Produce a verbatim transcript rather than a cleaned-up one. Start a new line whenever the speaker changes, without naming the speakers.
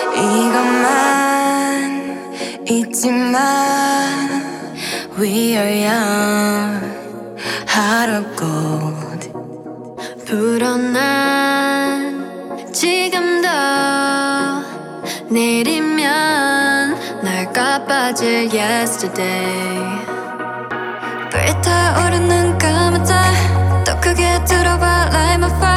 이것만 있지만 We are young heart of gold 불어난 지금도 내리면 날까 빠질 yesterday 불타오르는 까맣다 더 크게 들어봐 like my fire